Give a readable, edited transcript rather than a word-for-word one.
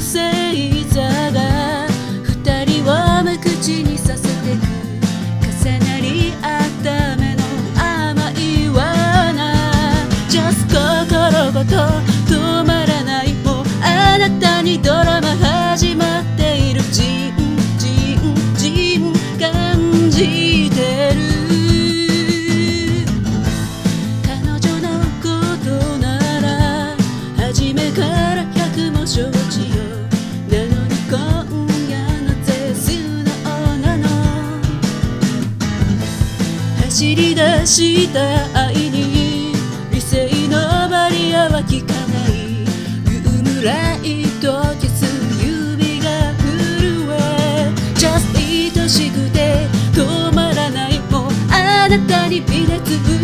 星座が二人を無口にさせてく重なり合った目の甘い罠 Just 心ごと止まらないもうあなたにドラマ始まっているじん感じてる彼女のことなら初めから百も承知よなのに今夜なぜ素直なの走り出した愛に理性のバリアは効かないユームライト消す指が震え Just 愛しくて止まらないもうあなたに微熱